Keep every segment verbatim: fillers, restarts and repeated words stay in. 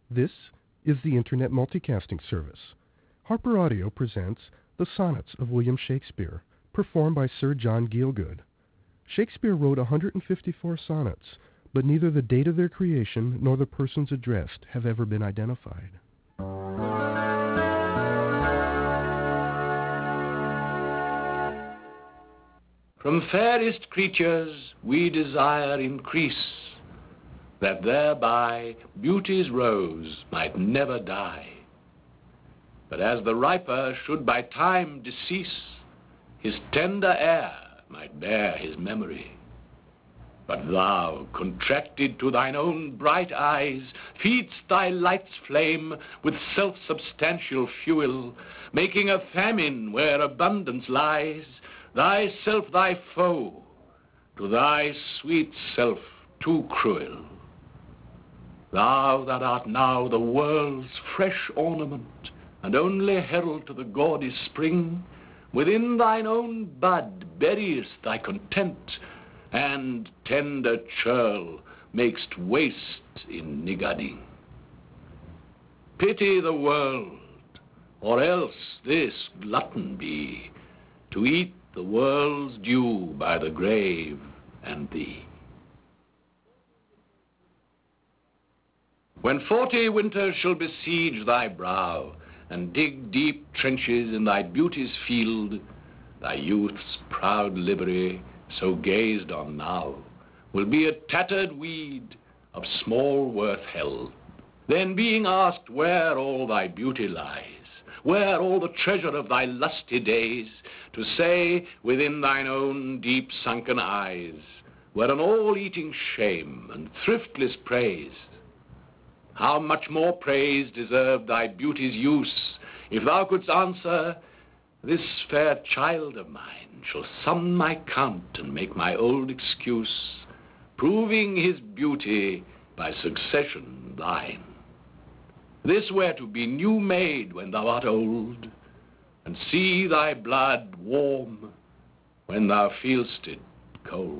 This is the Internet Multicasting Service. Harper Audio presents the Sonnets of William Shakespeare, performed by Sir John Gielgud. Shakespeare wrote one hundred fifty-four sonnets, but neither the date of their creation nor the persons addressed have ever been identified. From fairest creatures we desire increase, that thereby beauty's rose might never die. But as the riper should by time decease, his tender air might bear his memory. But thou, contracted to thine own bright eyes, feed'st thy light's flame with self-substantial fuel, making a famine where abundance lies, thyself thy foe, to thy sweet self too cruel. Thou that art now the world's fresh ornament, and only herald to the gaudy spring, within thine own bud buryest thy content, and tender churl makest waste in niggarding. Pity the world, or else this glutton be, to eat the world's due by the grave and thee. When forty winters shall besiege thy brow, and dig deep trenches in thy beauty's field, thy youth's proud livery, so gazed on now, will be a tattered weed of small worth held. Then being asked where all thy beauty lies, where all the treasure of thy lusty days, to say within thine own deep sunken eyes, where an all-eating shame and thriftless praise. How much more praise deserved thy beauty's use, if thou couldst answer, this fair child of mine shall sum my count and make my old excuse, proving his beauty by succession thine. This were to be new made when thou art old, and see thy blood warm when thou feel'st it cold.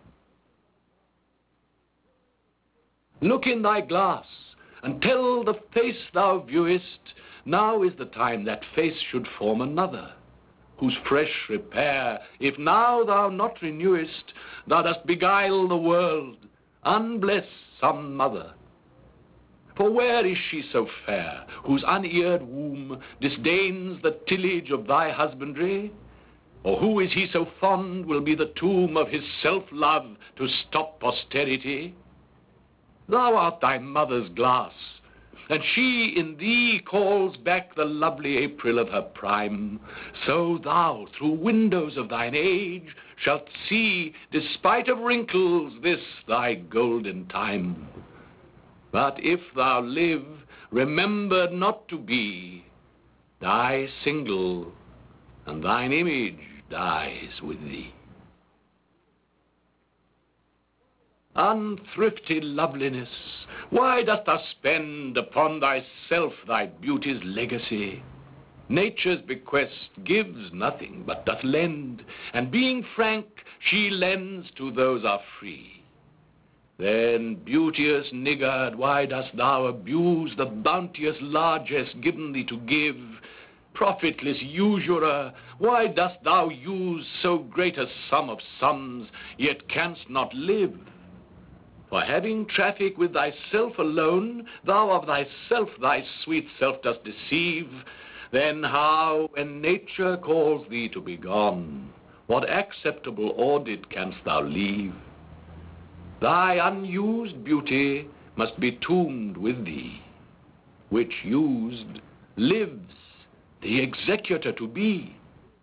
Look in thy glass, and tell the face thou viewest, now is the time that face should form another, whose fresh repair, if now thou not renewest, thou dost beguile the world, unbless some mother. For where is she so fair, whose uneared womb disdains the tillage of thy husbandry? Or who is he so fond will be the tomb of his self-love to stop posterity? Thou art thy mother's glass, and she in thee calls back the lovely April of her prime. So thou, through windows of thine age, shalt see, despite of wrinkles, this thy golden time. But if thou live, remembered not to be, die single, and thine image dies with thee. Unthrifty loveliness, why dost thou spend upon thyself thy beauty's legacy? Nature's bequest gives nothing, but doth lend, and being frank, she lends to those are free. Then, beauteous niggard, why dost thou abuse the bounteous largesse given thee to give? Profitless usurer, why dost thou use so great a sum of sums, yet canst not live? For having traffic with thyself alone, thou of thyself thy sweet self dost deceive. Then how, when nature calls thee to be gone, what acceptable audit canst thou leave? Thy unused beauty must be tombed with thee, which used lives, the executor to be.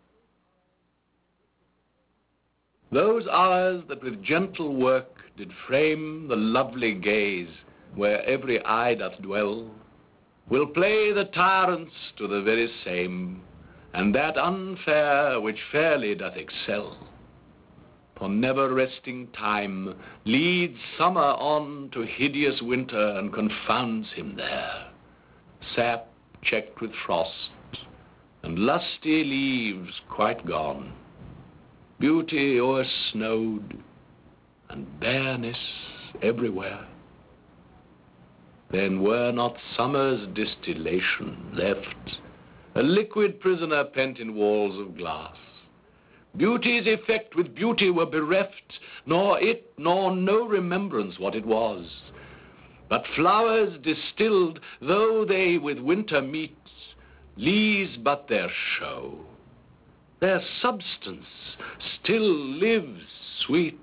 Those hours that with gentle work did frame the lovely gaze where every eye doth dwell, will play the tyrants to the very same, and that unfair which fairly doth excel. For never resting time leads summer on to hideous winter and confounds him there. Sap checked with frost, and lusty leaves quite gone, beauty o'ersnowed, and bareness everywhere. then were not summer's distillation left, a liquid prisoner pent in walls of glass. Beauty's effect with beauty were bereft, nor it nor no remembrance what it was. But flowers distilled, though they with winter meet, lees but their show. Their substance still lives sweet.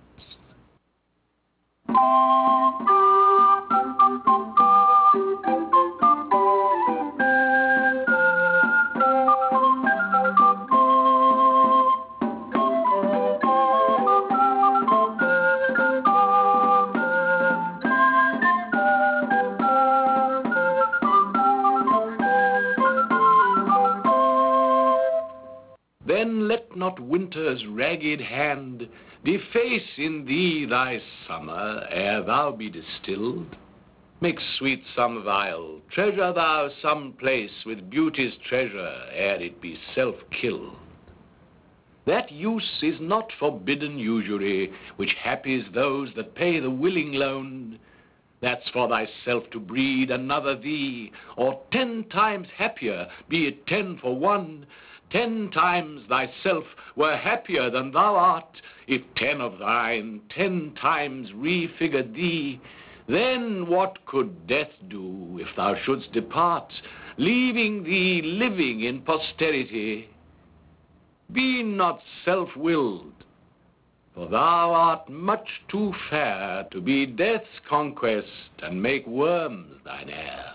Then let not winter's ragged hand deface in thee thy summer ere thou be distilled. Make sweet some vial, treasure thou some place with beauty's treasure ere it be self-killed. That use is not forbidden usury, which happies those that pay the willing loan. That's for thyself to breed another thee, or ten times happier, be it ten for one. Ten times thyself were happier than thou art, if ten of thine ten times refigured thee. Then what could death do if thou shouldst depart, leaving thee living in posterity? Be not self-willed, for thou art much too fair to be death's conquest and make worms thine heir.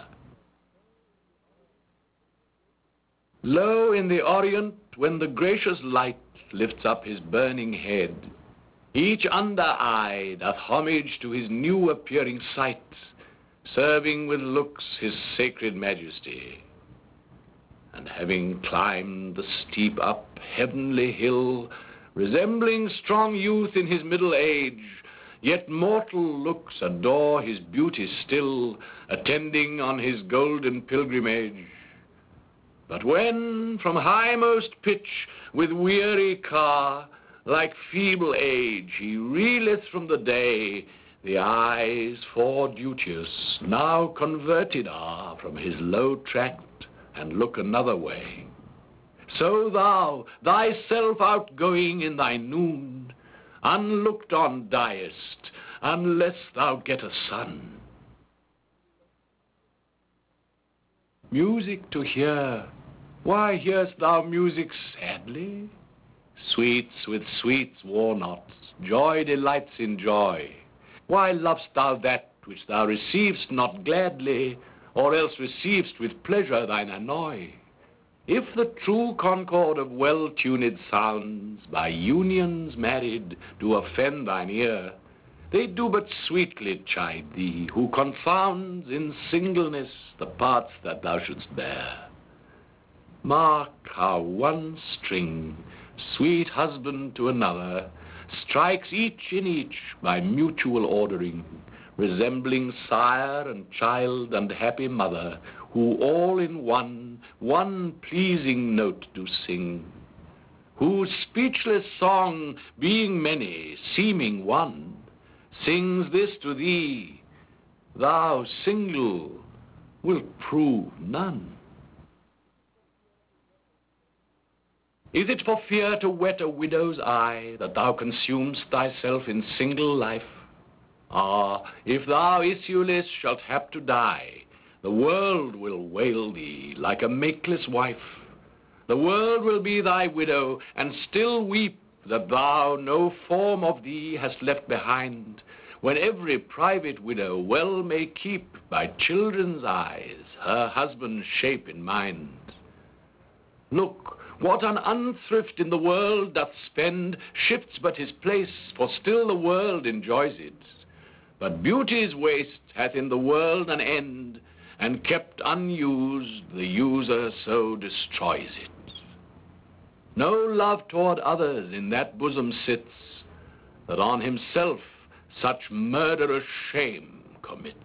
Lo, in the Orient, when the gracious light lifts up his burning head, each under-eye doth homage to his new appearing sight, serving with looks his sacred majesty. And having climbed the steep up heavenly hill, resembling strong youth in his middle age, yet mortal looks adore his beauty still, attending on his golden pilgrimage. But when from highmost pitch with weary car, like feeble age, he reeleth from the day, the eyes foreduteous now converted are from his low tract, and look another way. So thou, thyself outgoing in thy noon, unlooked on diest, unless thou get a son. Music to hear, why hearest thou music sadly? Sweets with sweets war not, joy delights in joy. Why lovest thou that which thou receivest not gladly, or else receivest with pleasure thine annoy? If the true concord of well-tuned sounds, by unions married, do offend thine ear, they do but sweetly chide thee, who confounds in singleness the parts that thou shouldst bear. Mark how one string, sweet husband to another, strikes each in each by mutual ordering, resembling sire and child and happy mother, who all in one, one pleasing note do sing, whose speechless song, being many, seeming one, sings this to thee, thou single wilt prove none. Is it for fear to wet a widow's eye that thou consumest thyself in single life? Ah, if thou issueless shalt hap to die, the world will wail thee like a makeless wife. The world will be thy widow, and still weep that thou no form of thee hast left behind, when every private widow well may keep by children's eyes her husband's shape in mind. Look, what an unthrift in the world doth spend shifts but his place, for still the world enjoys it. But beauty's waste hath in the world an end, and kept unused, the user so destroys it. No love toward others in that bosom sits, that on himself such murderous shame commits.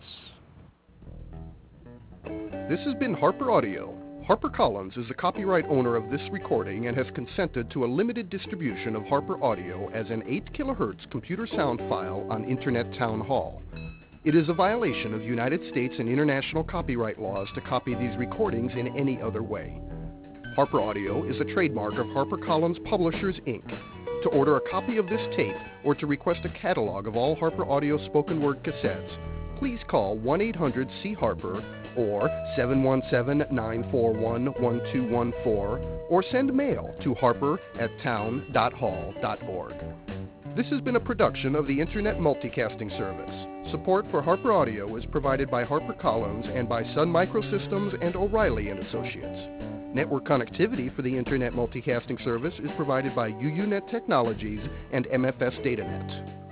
This has been Harper Audio. HarperCollins is the copyright owner of this recording and has consented to a limited distribution of Harper Audio as an eight kilohertz computer sound file on Internet Town Hall. It is a violation of United States and international copyright laws to copy these recordings in any other way. Harper Audio is a trademark of HarperCollins Publishers, Incorporated. To order a copy of this tape or to request a catalog of all Harper Audio spoken word cassettes, please call one eight hundred C Harper or seven one seven, nine four one, one two one four or send mail to harper at town dot hall dot org. This has been a production of the Internet Multicasting Service. Support for Harper Audio is provided by HarperCollins and by Sun Microsystems and O'Reilly and Associates. Network connectivity for the Internet Multicasting Service is provided by U U Net Technologies and M F S DataNet.